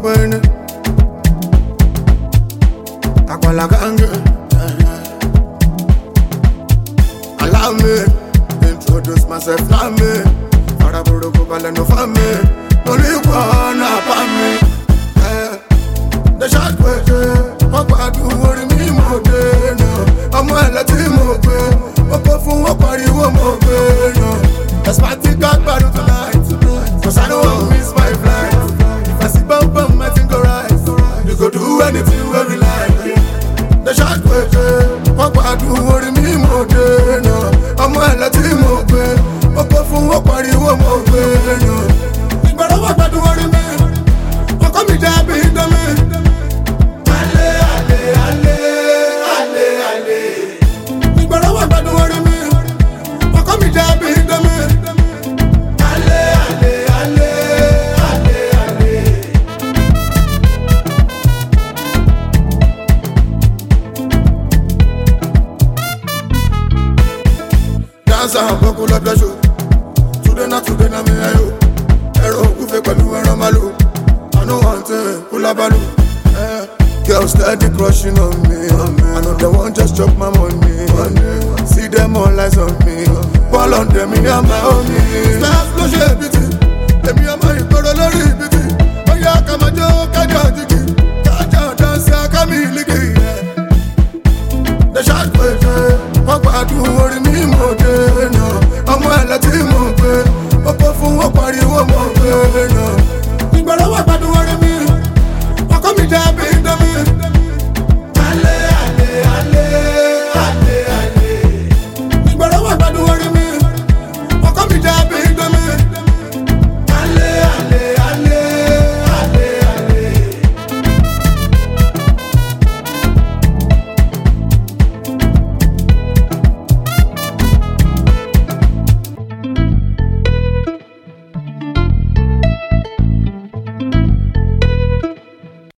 when Aquala Gange. Allow me introduce myself, not me. For a Buddha Kubalano family, only one upon me. The shot question, Papa do worry me more than I'm well at him open. Papa from what party won't open. That's my ticket battle tonight. Cause I don't want to miss my flight. If I see bum bum, I think alright. You go do anything where we like. The shot question, Papa do worry me more than I'm well at him open. Papa from what party won't open. But I want to worry me. Papa me jab in the man. Dance and buckle up the show. Today not me ayo. Ero kufe pẹ̀lú ẹran malu. I know one thing, pull up balu. Girls steady crushing on me. I know they won't just chop my money. See them all eyes on me. Ball on them, me and my homie. Stars no shade beauty. Let me and my brother